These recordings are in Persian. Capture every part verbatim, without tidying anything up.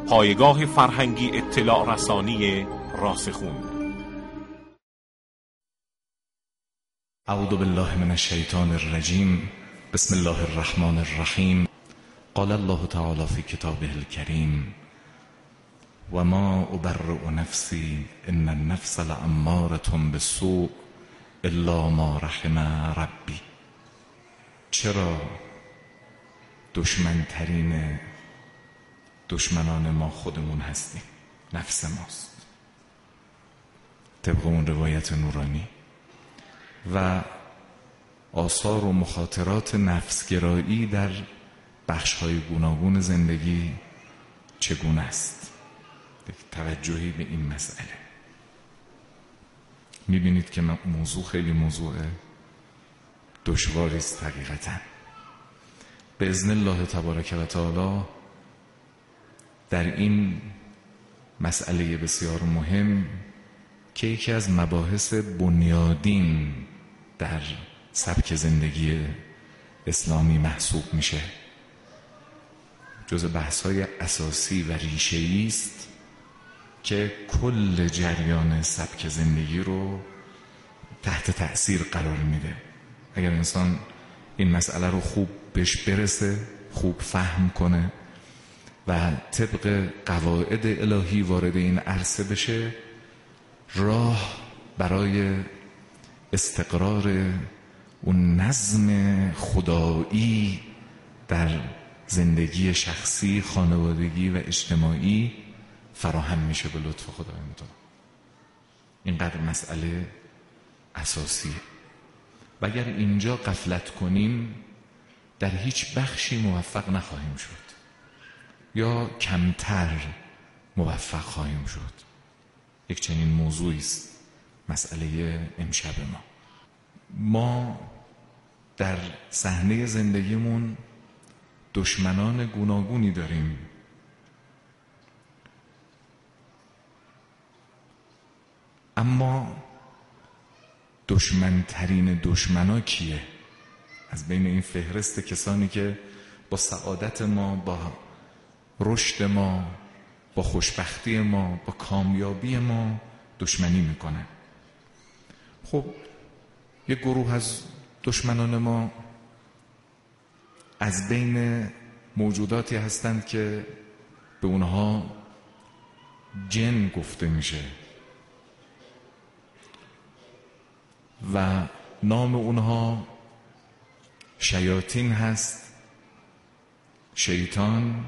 پایگاه فرهنگی اطلاع رسانی راسخون. اعوذ بالله من الشیطان الرجیم. بسم الله الرحمن الرحیم. قال الله تعالی فی کتابه الکریم: و ما ابرئ نفسی ان النفس لاماره بالسوء الا ما رحم ربی. چرا دشمنترین دشمنان ما خودمون هستیم؟ نفس ماست، طبق اون روایت نورانی. و آثار و مخاطرات نفسگرایی در بخش‌های گوناگون زندگی چگونه است؟ توجهی به این مسئله. می‌بینید که موضوع خیلی موضوع دشواری است حقیقتاً. به اذن الله تبارک و تعالی در این مسئله بسیار مهم که یکی از مباحث بنیادین در سبک زندگی اسلامی محسوب میشه، جز بحث‌های اساسی و ریشه‌ای است که کل جریان سبک زندگی رو تحت تأثیر قرار میده. اگر انسان این مسئله رو خوب بهش برسه، خوب فهم کنه و طبق قواعد الهی وارد این عرصه بشه، راه برای استقرار اون نظم خدایی در زندگی شخصی، خانوادگی و اجتماعی فراهم میشه به لطف خدای متعال. اینقدر مسئله اساسیه و اگر اینجا غفلت کنیم در هیچ بخشی موفق نخواهیم شد یا کمتر موفق خواهیم شد. یک چنین موضوعی است مسئله امشب ما. ما در صحنه زندگیمون دشمنان گوناگونی داریم. اما دشمنترین دشمنا کیه؟ از بین این فهرست کسانی که با سعادت ما، با رشد ما، با خوشبختی ما، با کامیابی ما دشمنی میکنن. خب یک گروه از دشمنان ما از بین موجوداتی هستند که به اونها جن گفته میشه و نام اونها شیاطین هست. شیطان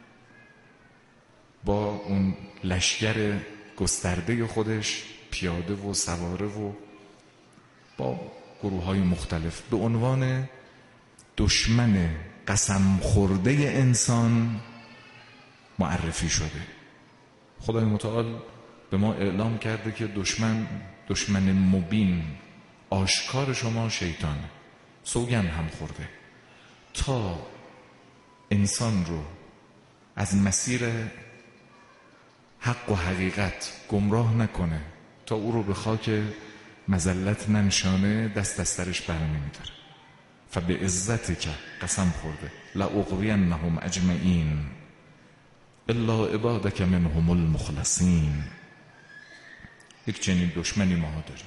با اون لشکر گسترده خودش پیاده و سواره و با گروه های مختلف به عنوان دشمن قسم خورده انسان معرفی شده. خدای متعال به ما اعلام کرده که دشمن دشمن مبین آشکار شما شیطانه. سوگند هم خورده تا انسان رو از مسیر حق و حقیقت گمراه نکنه، تا او رو به خاک مذلت ننشانه، دست از سرش بر نمیداره. فبعزتک قسم خورده لأغوینهم اجمعین الا عبادک منهم المخلصین. یک چنین دشمنی ما داریم.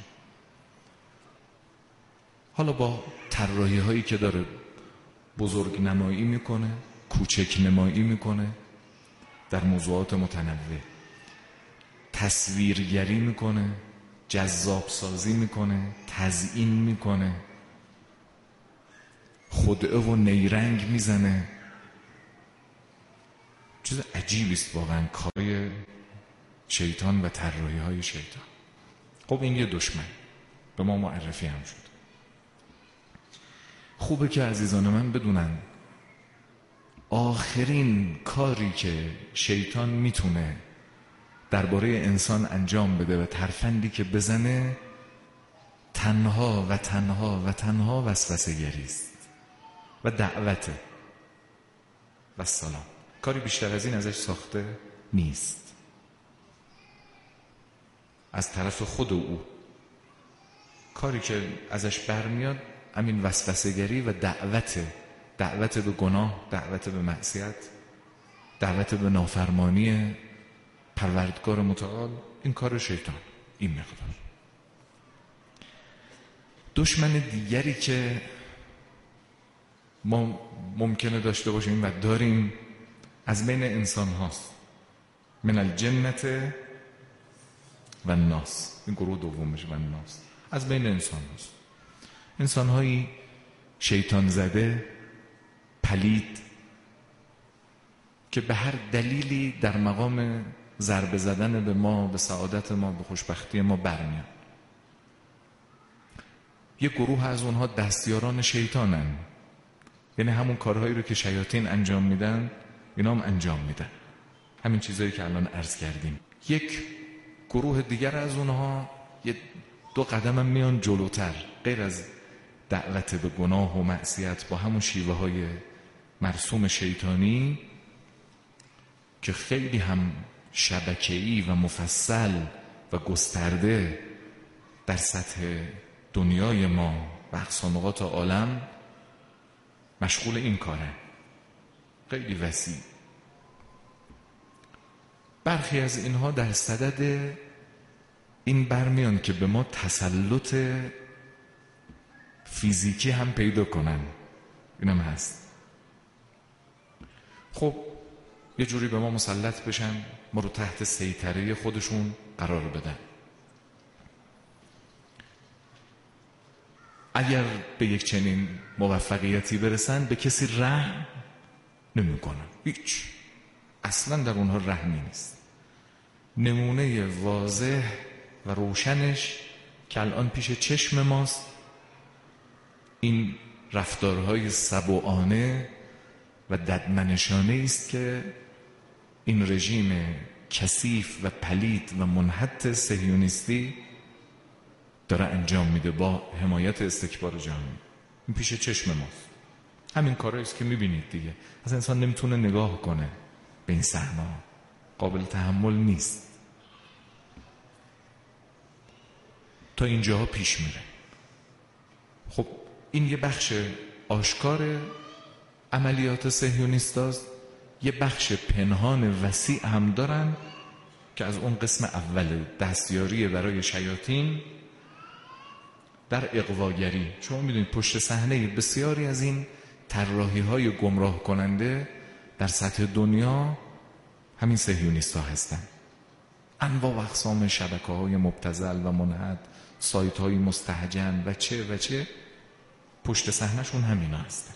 حالا با طراحی هایی که داره بزرگ نمایی میکنه، کوچک نمایی میکنه در موضوعات متنوع، تصویرگری میکنه، جذاب سازی میکنه، تزیین میکنه، خدعه و نیرنگ میزنه. چیز عجیبی است واقعا کار شیطان و طراحی های شیطان. خب این یه دشمن به ما معرفی هم شد. خوبه که عزیزان من بدونن آخرین کاری که شیطان میتونه درباره انسان انجام بده و ترفندی که بزنه تنها و تنها و تنها وسوسه گری است و دعوته و سلام. کاری بیشتر از این ازش ساخته نیست. از طرف خود او کاری که ازش برمیاد همین وسوسه گری و دعوت دعوت به گناه، دعوت به معصیت، دعوت به نافرمانی پروردگار متعال، این کار شیطان. این مقدار. دشمن دیگری که ما ممکنه داشته باشیم و داریم از بین انسان هاست، من الجنت و الناس. این گروه دومش و الناس، از بین انسان هاست. انسان هایی شیطان زده، پلید، که به هر دلیلی در مقام ضربه زدن به ما، به سعادت ما، به خوشبختی ما برمیان. یه گروه از اونها دستیاران شیطانن، یعنی همون کارهایی رو که شیاطین انجام میدن اینا هم انجام میدن، همین چیزایی که الان عرض کردیم. یک گروه دیگر از اونها یه دو قدم هم میان جلوتر، غیر از دعوت به گناه و معصیت با همون شیوه های مرسوم شیطانی که خیلی هم شبکه‌ای و مفصل و گسترده در سطح دنیای ما و اقصا نقاط عالم مشغول این کاره، خیلی وسیع. برخی از اینها در صدد این برمیان که به ما تسلط فیزیکی هم پیدا کنن، اینم هست. خب یه جوری به ما مسلط بشن، ما رو تحت سیطره خودشون قرار بدن. اگر به یک چنین موفقیتی برسن به کسی رحم نمی کنن، هیچ، اصلا در اونها رحمی نیست. نمونه واضح و روشنش که الان پیش چشم ماست این رفتارهای سبوعانه و ددمنشانه است که این رژیم کثیف و پلید و منحط صهیونیستی داره انجام میده با حمایت استکبار جهانی. این پیش چشم ماست، همین کارهایی است که میبینید دیگه. اصلا انسان نمیتونه نگاه کنه به این صحنه، قابل تحمل نیست. تا اینجاها پیش میره. خب این یه بخش آشکار عملیات صهیونیستاست، یه بخش پنهان وسیع هم دارن که از اون قسم اول دستیاری برای شیاطین در اغواگری. شما میدونید پشت صحنه بسیاری از این طراحی های گمراه کننده در سطح دنیا همین صهیونیستا هستن. انواع و اقسام شبکه های مبتذل و منحط، سایت های مستهجن و چه و چه، پشت صحنه‌شون همینا هستن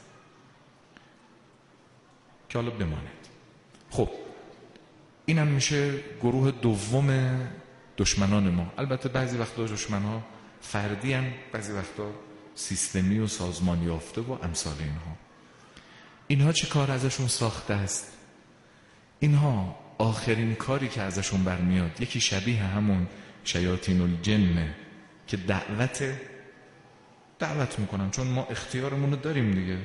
که حالا بماند. خب اینم میشه گروه دوم دشمنان ما. البته بعضی وقتا دشمن‌ها فردی هم، بعضی وقتا سیستمی و سازمان یافته و امثال اینها. اینها چه کار ازشون ساخته است؟ اینها آخرین کاری که ازشون برمیاد یکی شبیه همون شیاطین الجن که دعوت دعوت میکنن، چون ما اختیارمون رو داریم دیگه،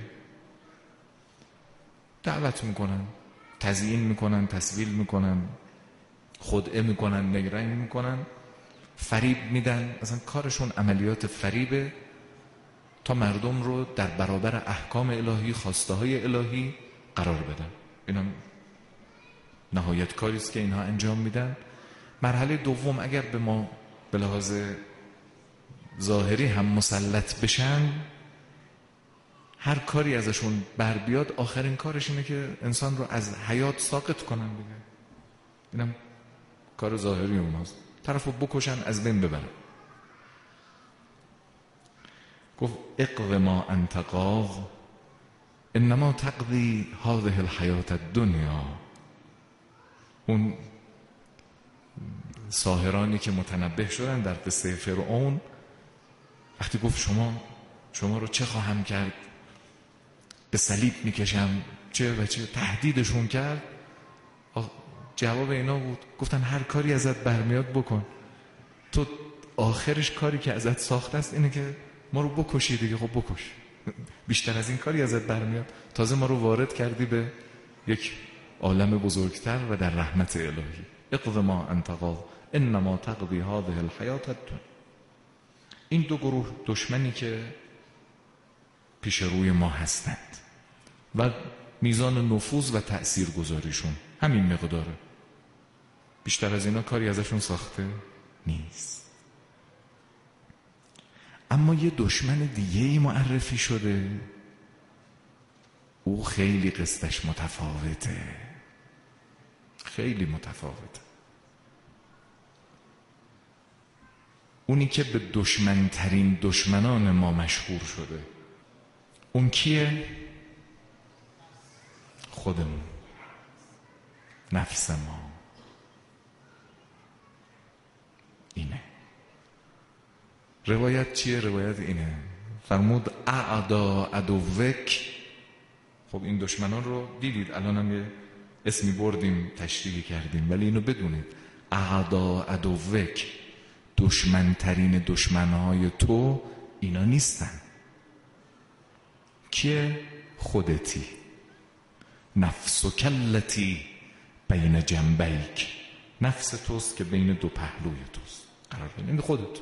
دعوت میکنن، تزیین میکنن، تسویل میکنن، خدعه میکنن، نگرنگ میکنن، فریب میدن. اصلا کارشون عملیات فریبه تا مردم رو در برابر احکام الهی، خواسته های الهی قرار بدن. اینا نهایت کاریست که اینها انجام میدن. مرحله دوم اگر به ما به لحاظ ظاهری هم مسلط بشن، هر کاری ازشون بر بیاد آخرین کارش اینه که انسان رو از حیات ساقط کنن دیگه. اینم کار ظاهری اوناست، طرف رو بکشن، از بین ببرن. گفت اقض ما انت قاض انما تقضی هذه الحیات الدنیا. اون ساحرانی که متنبه شدن در قصه فرعون وقتی گفت شما شما رو چه خواهم کرد، به صلیب میکشم، چه و چه، تهدیدشون کرد. جواب اینا بود، گفتن هر کاری ازت برمیاد بکن، تو آخرش کاری که ازت ساخته است اینه که ما رو بکشی دیگه. خب بکش، بیشتر از این کاری ازت برمیاد. تازه ما رو وارد کردی به یک عالم بزرگتر و در رحمت الهی. اقض ما انت قاض انما تقضی هذه الحیات الدنیا. این دو گروه دشمنی که پیش روی ما هستند و میزان نفوذ و تأثیر گذاریشون همین مقداره، بیشتر از اینا کاری ازشون ساخته نیست. اما یه دشمن دیگه ای معرفی شده، او خیلی قصدش متفاوته، خیلی متفاوته. اونی که به دشمنترین دشمنان ما مشهور شده، اون کیه؟ خودمون، نفس ما. اینه روایت. چیه روایت؟ اینه فرمود اعدا عدوک. خب این دشمنان رو دیدید، الان هم یه اسمی بردیم تشریح کردیم، ولی اینو بدونید اعدا عدوک، دشمنترین دشمنهای تو اینا نیستن. کیه؟ خودتی. نفسک التی بین جنبیک، نفس توست که بین دو پهلوی توست قرار بگیره، این خودت.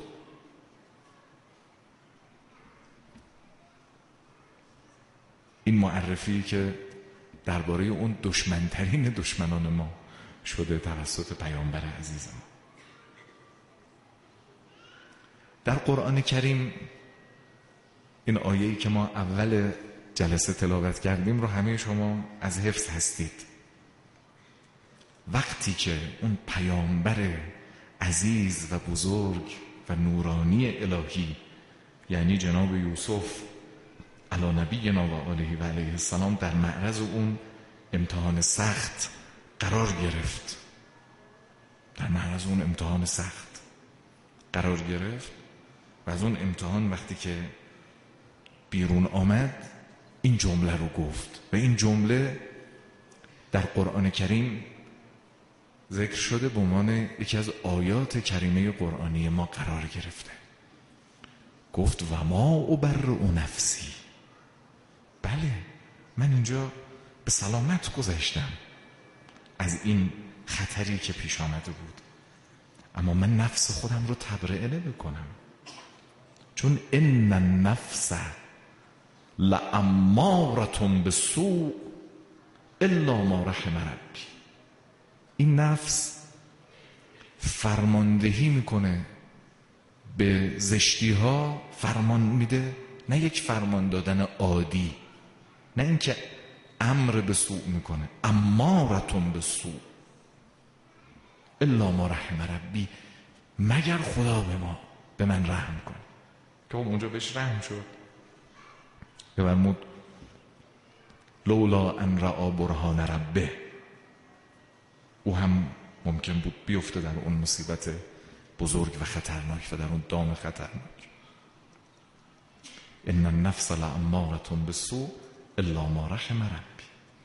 این معرفی که درباره اون دشمنترین دشمنان ما شده توسط پیامبر عزیز ما. در قرآن کریم این آیه‌ای که ما اول جلسه تلاوت کردیم رو همه شما از حفظ هستید. وقتی که اون پیامبر عزیز و بزرگ و نورانی الهی، یعنی جناب یوسف علی نبینا و آله و علیه السلام، در معرض اون امتحان سخت قرار گرفت، در معرض اون امتحان سخت قرار گرفت و از اون امتحان وقتی که بیرون آمد این جمله رو گفت و این جمله در قرآن کریم ذکر شده به عنوان یکی از آیات کریمه قرآنی ما قرار گرفته. گفت و ما ابرئ نفسی، بله من اینجا به سلامت گذشتم از این خطری که پیش آمده بود، اما من نفس خودم رو تبرئه نمی‌کنم، چون ان النفس لامارة بالسوء الا ما رحم ربی. این نفس فرماندهی میکنه به زشتی ها، فرمان میده، نه یک فرمان دادن عادی، نه اینکه امر به سوء میکنه، امارة بالسوء الا ما رحم ربی، مگر خدا به ما به من رحم کنه. که اونجا بهش رحم شد، بفرمود لولا ان رأى برهان ربه، او هم ممکن بود بیفته در اون مصیبت بزرگ و خطرناک و در اون دام خطرناک. ان النفس لامارة بالسوء الا ما رحم ربی.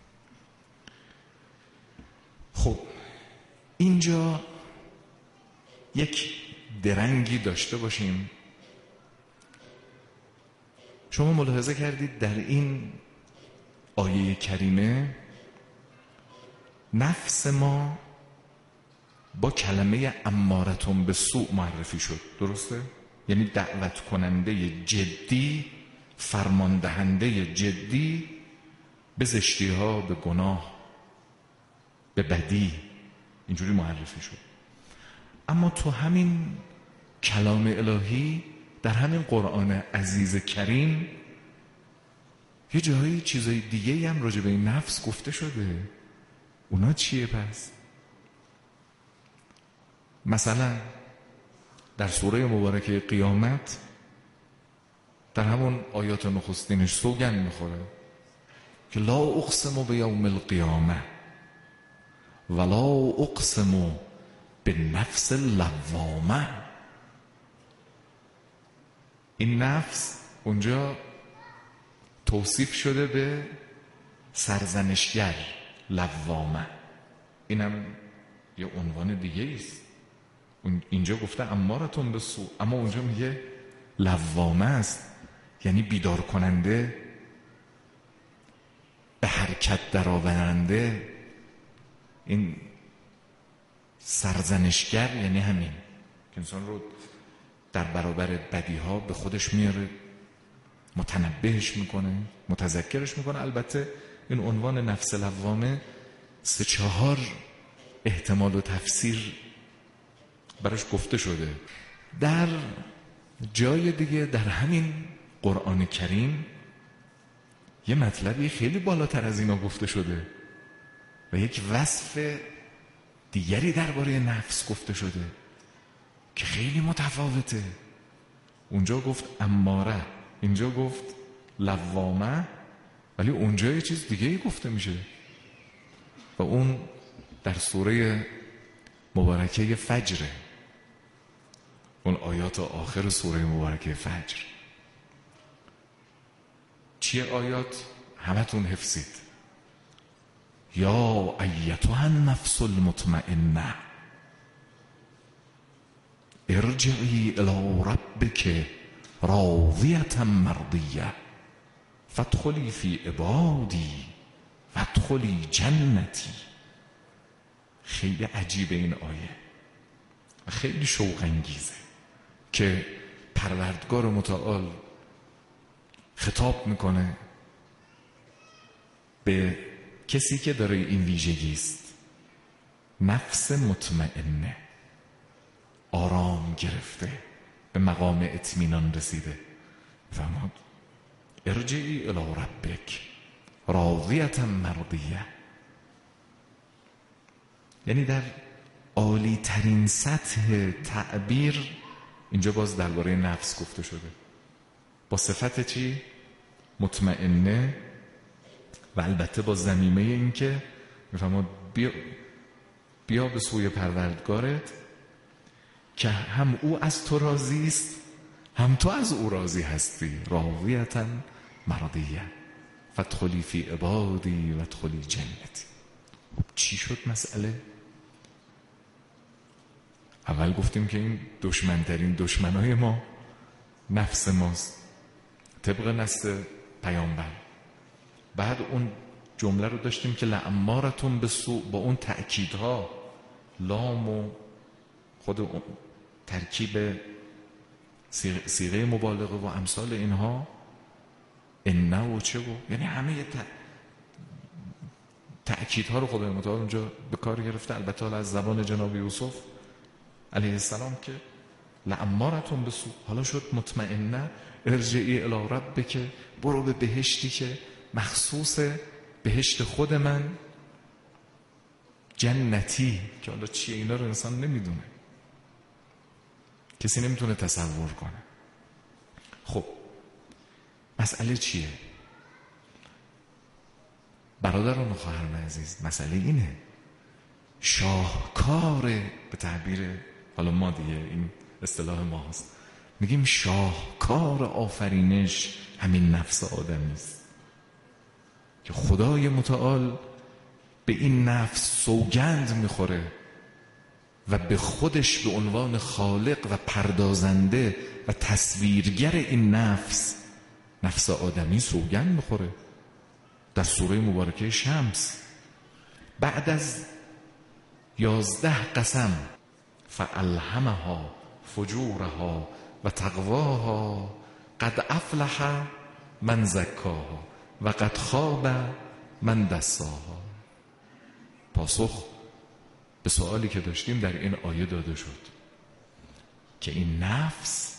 خب اینجا یک درنگی داشته باشیم. شما ملاحظه کردید در این آیه کریمه نفس ما با کلمه امارة بالسوء معرفی شد، درسته؟ یعنی دعوت کننده جدی، فرمان دهنده جدی به زشتی ها، به گناه، به بدی، اینجوری معرفی شد. اما تو همین کلام الهی، در همین قرآن عزیز کریم، یه جایی چیزای دیگه هم راجع به این نفس گفته شده. اونا چیه پس؟ مثلا در سوره مبارکه قیامت، در همون آیات نخستینش سوگند میخوره که لا اقسم بیوم القیامه ولا اقسم بالنفس اللوامه. این نفس اونجا توصیف شده به سرزنشگر، لوامه. اینم یه عنوان دیگه است. اینجا گفته امارة بالسوء، اما اونجا میگه لوامه است، یعنی بیدار کننده، به حرکت درآورنده. این سرزنشگر یعنی همین که انسان رو در برابر بدی ها به خودش میاره، متنبهش میکنه، متذکرش میکنه. البته این عنوان نفس لوامه سه چهار احتمال و تفسیر براش گفته شده. در جای دیگه در همین قرآن کریم یه مطلبی خیلی بالاتر از اینا گفته شده و یک وصف دیگری درباره نفس گفته شده که خیلی متفاوته. اونجا گفت اماره، اینجا گفت لوامه، ولی اونجا یه چیز دیگه ای گفته میشه و اون در سوره مبارکه فجره، اون آیات آخر سوره مبارکه فجر. چیه آیات؟ همتون حفظید. یا ایتها النفس المطمئنه ارجعی الی ربک راضیة مرضیه فادخلی فی عبادی وادخلی جنتی. خیلی عجیبه این آیه و خیلی شوق انگیزه که پروردگار متعال خطاب میکنه به کسی که داره این ویژگی است، نفس مطمئنه، آرام گرفته، به مقام اطمینان رسیده. فرمود ارجعی الی ربک راضیة مرضیه، یعنی در عالی ترین سطح تعبیر اینجا باز درباره نفس گفته شده، با صفت چی؟ مطمئنه، و البته با ضمیمه این که میفهمد بیا, بیا به سوی پروردگارت که هم او از تو راضی است هم تو از او راضی هستی. راضیة مرضیه فادخلی فی عبادی وادخلی جنتی. چی شد مسئله؟ اول گفتیم که این دشمنترین دشمنای ما نفس ماست طبق نص پیامبر. بعد اون جمله رو داشتیم که لامارتون بالسوء، با اون تأکیدها، لام و خود اون ترکیب صیغه مبالغه و امثال اینها، انه و چه و یعنی همه تأکیدها رو خدای متعال اونجا به کار گرفته. البته از زبان جناب یوسف علیه السلام که لامارتون بالسوء، حالا شد مطمئنه ارجعی الی ربک، برو به بهشتی که مخصوص بهشت خود من، جنتی، که حالا چیه اینا رو انسان نمیدونه، کسی نمیتونه تصور کنه. خب مسئله چیه؟ برادران و خواهران عزیز، مسئله اینه شاهکار، به تعبیر حالا ما دیگه این اصطلاح ما هست، میگیم شاهکار آفرینش همین نفس آدمی است که خدای متعال به این نفس سوگند میخوره و به خودش به عنوان خالق و پردازنده و تصویرگر این نفس، نفس آدمی، سوگند میخوره در سوره مبارکه شمس. بعد از یازده قسم فالهمها فجورها و تقواها قد افلح من زکاها و قد خاب من دساها. پاسخ به سوالی که داشتیم در این آیه داده شد که این نفس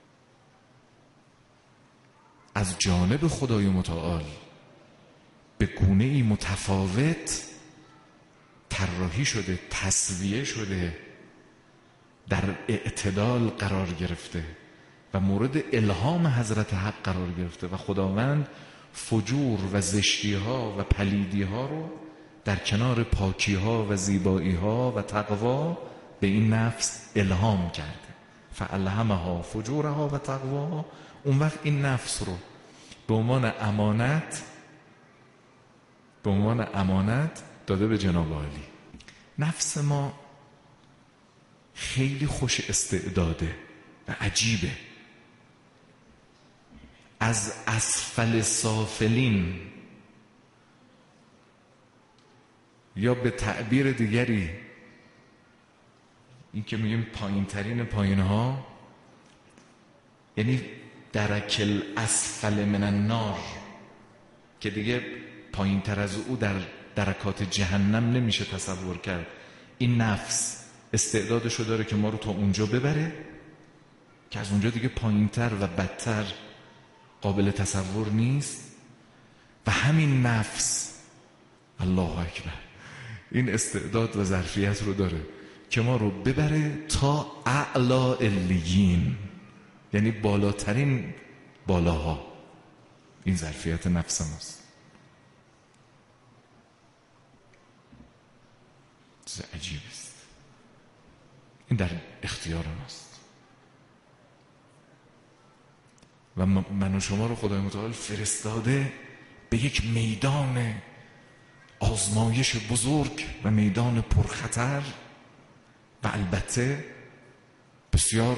از جانب خدای متعال به گونه‌ای متفاوت طراحی شده، تسویه شده، در اعتدال قرار گرفته و مورد الهام حضرت حق قرار گرفته و خداوند فجور و زشتی ها و پلیدی ها رو در کنار پاکی ها و زیبایی ها و تقوا به این نفس الهام کرده. فالهمها فجورها و تقواها. اون وقت این نفس رو به عنوان امانت به عنوان امانت داده به جناب عالی. نفس ما خیلی خوش استعداده و عجیبه. از اسفل سافلین، یا به تعبیر دیگری این که میگیم پایین ترین پایین ها، یعنی درکل اسفل من النار، که دیگه پایین تر از او در درکات جهنم نمیشه تصور کرد. این نفس استعدادشو داره که ما رو تا اونجا ببره که از اونجا دیگه پایینتر و بدتر قابل تصور نیست. و همین نفس، الله اکبر، این استعداد و ظرفیت رو داره که ما رو ببره تا اعلا علیین، یعنی بالاترین بالاها. این ظرفیت نفس ماست. چیز عجیب است. این در اختیار ماست و من و شما رو خدای متعال فرستاده به یک میدان آزمایش بزرگ و میدان پرخطر و البته بسیار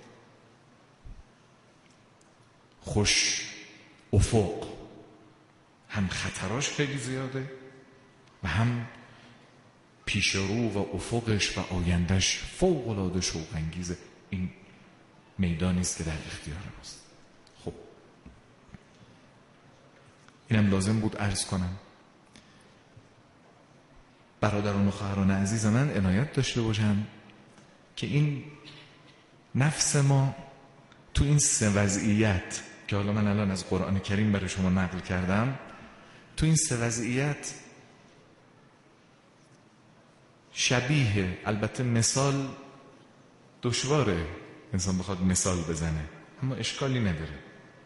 خوش افق. هم خطراش خیلی زیاده و هم پیش رو و افقش و آیندهش فوق العاده شوق انگیزه. این میدانی است که در اختیار ماست. خب اینم لازم بود عرض کنم. برادران و خواهران عزیز من عنایت داشته باشن که این نفس ما تو این سه وضعیت که حالا من الان از قرآن کریم برای شما نقل کردم، تو این سه وضعیت شبیه، البته مثال دشواره انسان بخواد مثال بزنه، اما اشکالی نداره.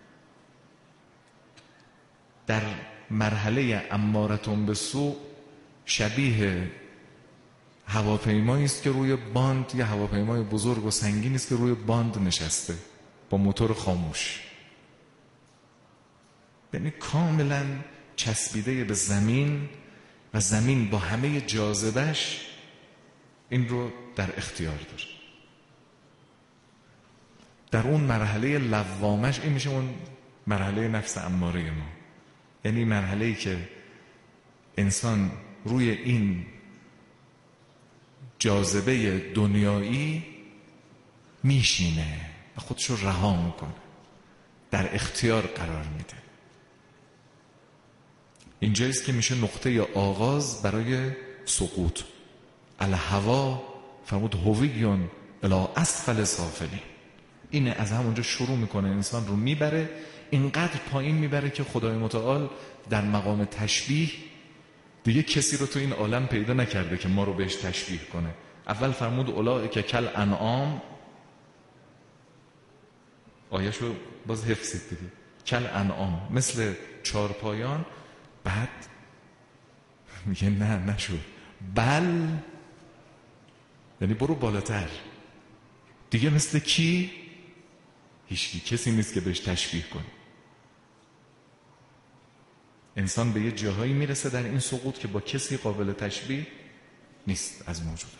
در مرحله امارتون به سوء شبیه هواپیمایی است که روی باند، یا هواپیمای بزرگ و سنگین است که روی باند نشسته با موتور خاموش، یعنی کاملا چسبیده به زمین و زمین با همه جاذبهش این رو در اختیار داره. در اون مرحله لوامش این میشه اون مرحله نفس اماره ما، یعنی مرحله‌ای که انسان روی این جاذبه دنیایی میشینه و خودش رو رها میکنه، در اختیار قرار میده. اینجاییست که میشه نقطه آغاز برای سقوط. الهوا فرمود هویون الی اسفل سافلین. اینه از همونجا شروع میکنه انسان رو میبره، اینقدر پایین میبره که خدای متعال در مقام تشبیه دیگه کسی رو تو این عالم پیدا نکرده که ما رو بهش تشبیه کنه. اول فرمود اولئک کل انعام، آیه‌شو باز حفظید دیگه، کل انعام، مثل چارپایان. بعد میگه نه نشو، بل، یعنی برو بالاتر دیگه. مثل کی؟ هیچکی، کسی نیست که بهش تشبیه کنه. انسان به یه جاهایی میرسه در این سقوط که با کسی قابل تشبیه نیست از موجودات.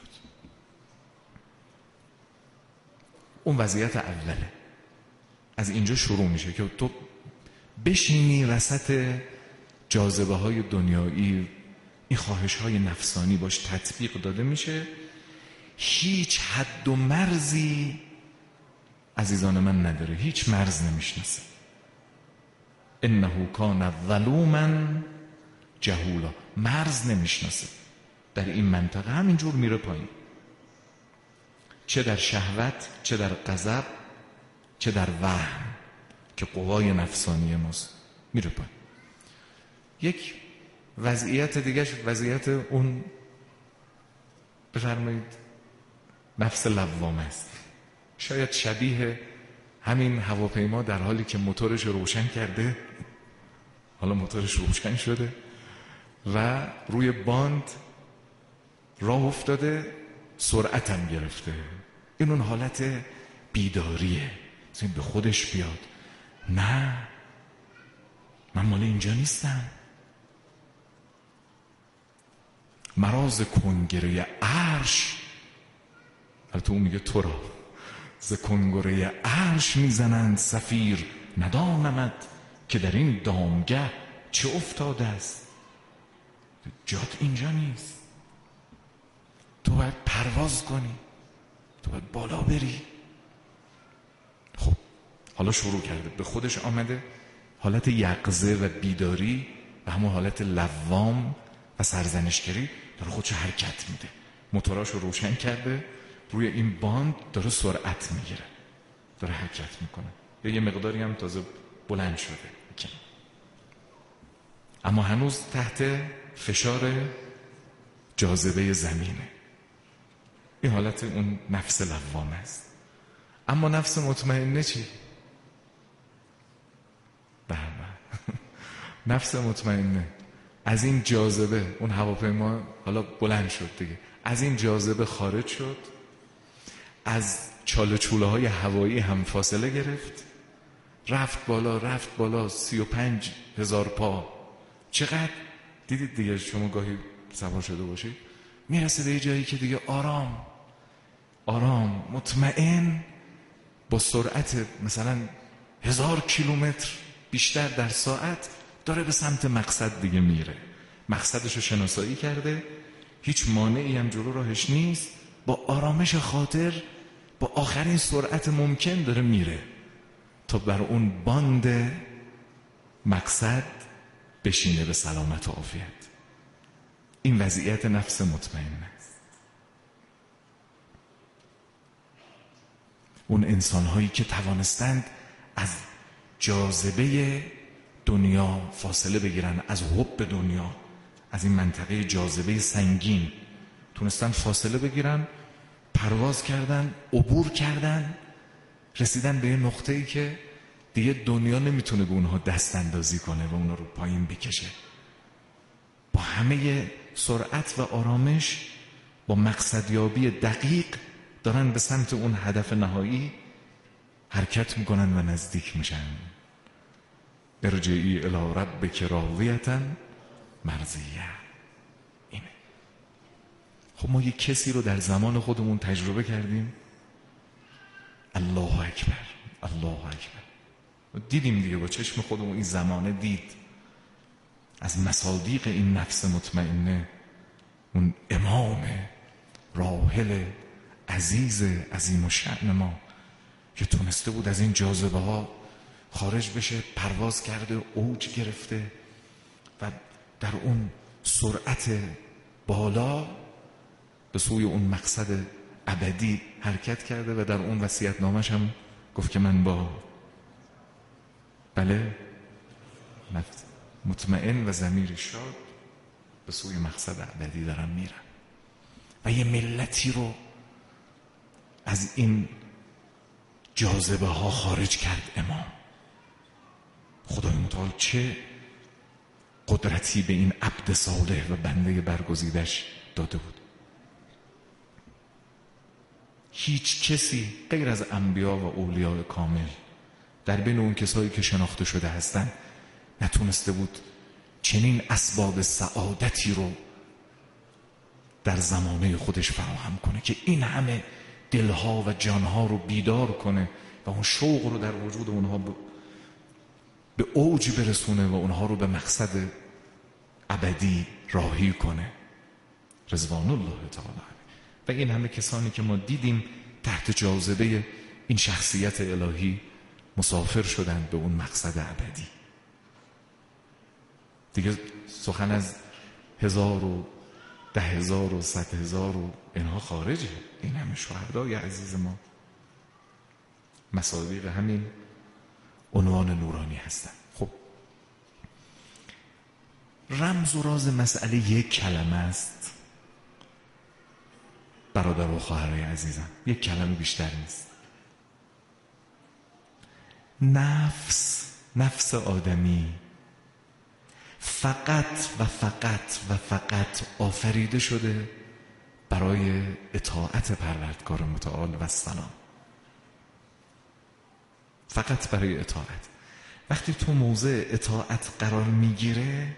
اون وضعیت اوله، از اینجا شروع میشه که تو بشینی وسط جاذبه های دنیایی، این خواهش های نفسانی باش تطبیق داده میشه، هیچ حد و مرزی عزیزان من نداره، هیچ مرز نمیشناسه. انه کان ظلوما جهولا، مرز نمیشناسه. در این منطقه همینجور میره پایین، چه در شهوت، چه در غضب، چه در وهم که قوای نفسانی ماست، میره پایین. یک وضعیت دیگه، وضعیت اون بفرمایید نفس لوامه است. شاید شبیه همین هواپیما در حالی که موتورش روشن کرده، حالا موتورش روشن شده و روی باند راه افتاده، سرعتم گرفته. این اون حالت بیداریه، این به خودش بیاد، نه من مال اینجا نیستم. مراز کنگره عرش، البته اون میگه تو را ز کنگره عرش میزنند صفیر، ندانمد که در این دامگه چه افتاده است. جات اینجا نیست، تو باید پرواز کنی، تو باید بالا بری. خب حالا شروع کرده، به خودش آمده، حالت یقظه و بیداری و همون حالت لوام و سرزنشگری داره خودشو حرکت میده، موتوراشو روشن کرده، روی این باند داره سرعت میگیره، داره حرکت میکنه، یا یه مقداری هم تازه بلند شده، اما هنوز تحت فشار جاذبه زمینه. این حالت اون نفس لوامه است. اما نفس مطمئنه چی؟ بله نفس مطمئنه از این جاذبه، اون هواپیما حالا بلند شد دیگه، از این جاذبه خارج شد، از چاله چوله های هوایی هم فاصله گرفت، رفت بالا رفت بالا سی و پنج هزار پا. چقدر دیدید دیگه شما گاهی سوار شده باشید، میرسه به یه جایی که دیگه آرام آرام مطمئن با سرعت مثلا هزار کیلومتر بیشتر در ساعت داره به سمت مقصد دیگه میره، مقصدشو شناسایی کرده، هیچ مانعی هم جلو راهش نیست، با آرامش خاطر با آخرین سرعت ممکن داره میره تا بر اون باند مقصد بشینه به سلامت و عافیت. این وضعیت نفس مطمئن است. اون انسان‌هایی که توانستند از جاذبه دنیا فاصله بگیرن، از حب دنیا، از این منطقه جاذبه سنگین تونستن فاصله بگیرن، پرواز کردن، عبور کردن، رسیدن به یه نقطه‌ای که دیگه دنیا نمیتونه به اونها دست اندازی کنه و اونها رو پایین بکشه. با همه سرعت و آرامش، با مقصدیابی دقیق دارن به سمت اون هدف نهایی حرکت میکنن و نزدیک میشن. ارجعی الی ربک راضیة مرضیة. اینه. خب ما یک کسی رو در زمان خودمون تجربه کردیم. الله اکبر، الله اکبر. دیدیم دیگه، با چشم خودمون این زمانه دید از مصادیق این نفس مطمئنه، اون امام راحل عزیز عظیم الشأن ما که تونسته بود از این جاذبه ها خارج بشه، پرواز کرده، اوج گرفته و در اون سرعت بالا به سوی اون مقصد ابدی حرکت کرده و در اون وصیت‌نامه‌ش هم گفت که من با بله نفس مطمئن و ضمیر شاد به سوی مقصد ابدی دارم میرم. و یه ملتی رو از این جاذبه ها خارج کرد امام. خدای متعال چه قدرتی به این عبد صالح و بنده برگزیدش داده بود. هیچ کسی غیر از انبیا و اولیاء کامل در بین اون کسایی که شناخته شده هستن نتونسته بود چنین اسباب سعادتی رو در زمانه خودش فراهم کنه که این همه دلها و جانها رو بیدار کنه و اون شوق رو در وجود اونها به اوج برسونه و اونها رو به مقصد ابدی راهی کنه. رضوان الله تعالی. و این همه کسانی که ما دیدیم تحت جاذبه این شخصیت الهی مسافر شدند به اون مقصد ابدی. دیگه سخن از هزار و ده هزار و صد هزار و اینها خارجه. این همه شهدای عزیز ما مصادیق همین عنوان نورانی هستن. خب رمز و راز مسئله یک کلمه است برادر و خواهرای عزیزم، یک کلمه بیشتر نیست. نفس نفس آدمی فقط و فقط و فقط آفریده شده برای اطاعت پروردگار متعال و السلام. فقط برای اطاعت. وقتی تو موضع اطاعت قرار میگیره،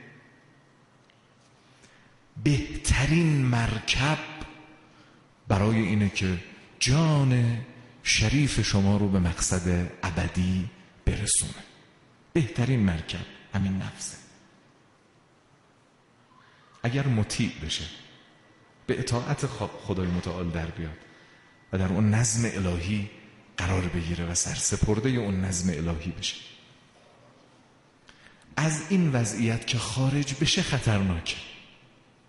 بهترین مرکب برای اینه که جان شریف شما رو به مقصد ابدی برسونه. بهترین مرکب همین نفسه. اگر مطیع بشه، به اطاعت خدای متعال در بیاد و در اون نظم الهی قرار بگیره و سرسپرده اون نظم الهی بشه، از این وضعیت که خارج بشه خطرناکه.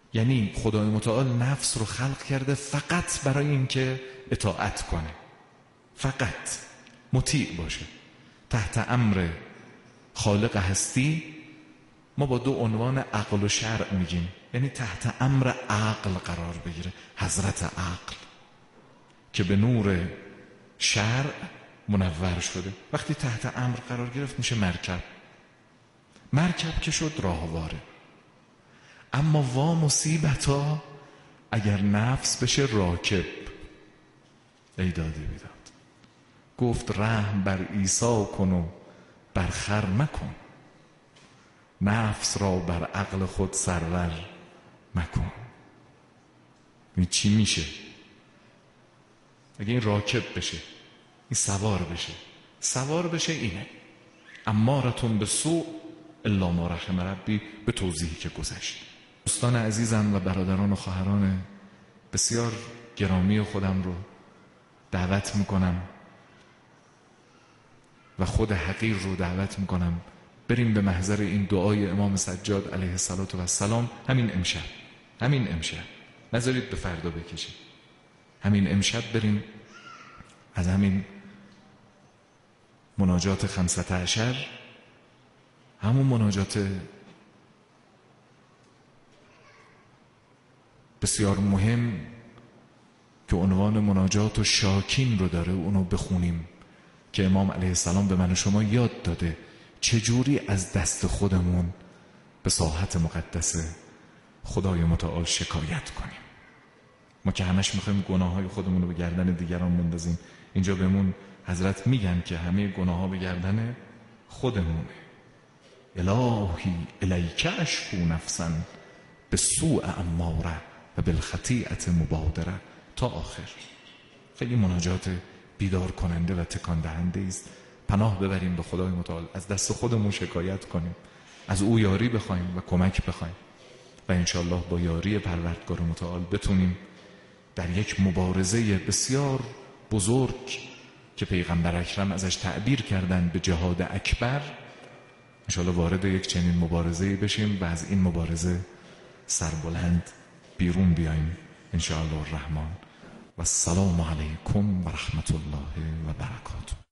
یعنی خدای متعال نفس رو خلق کرده فقط برای اینکه اطاعت کنه، فقط مطیع باشه تحت امر خالق هستی. ما با دو عنوان عقل و شرع میگیم، یعنی تحت امر عقل قرار بگیره، حضرت عقل که به نور شرع منور شده. وقتی تحت امر قرار گرفت میشه مرکب. مرکب که شد راهواره. اما وا مصیبتا اگر نفس بشه راکب. ای دادی بیداد، گفت رحم بر عیسی کن و بر خر مکن، نفس را بر عقل خود سرور مکن. این چی میشه؟ اگه این راکب بشه، این سوار بشه، سوار بشه اینه امارتون به سوء الا ما رحم ربی، به توضیحی که گذشت. دوستان عزیزم و برادران و خواهران بسیار گرامی خودم رو دعوت میکنم و خود حقیر رو دعوت میکنم بریم به محضر این دعای امام سجاد علیه السلام همین امشب، همین امشب، نذارید به فردا بکشید، همین امشب بریم از همین مناجات خمسة عشر، همون مناجات بسیار مهم که عنوان مناجات و شاکین رو داره، اونو بخونیم که امام علیه السلام به من و شما یاد داده چجوری از دست خودمون به ساحت مقدس خدای متعال شکایت کنیم. ما که همش میخوایم گناه های خودمون رو به گردن دیگران بندازیم، اینجا بهمون حضرت میگن که همه گناه ها به گردن خودمونه. الهی الیک اشکو نفسا به سوء اماره و بالخطیئت مبادره تا آخر. خیلی مناجات بیدار کننده و تکان دهنده است. پناه ببریم به خدای متعال، از دست خودمون شکایت کنیم، از او یاری بخوایم و کمک بخوایم و انشاءالله با یاری پروردگار متعال بتونیم در یک مبارزه بسیار بزرگ که پیغمبر اکرم ازش تعبیر کردن به جهاد اکبر، انشاءالله وارد یک چنین مبارزه بشیم و از این مبارزه سربلند بیرون بیاییم انشاءالله الرحمن. و السلام علیکم و رحمت الله و برکاته.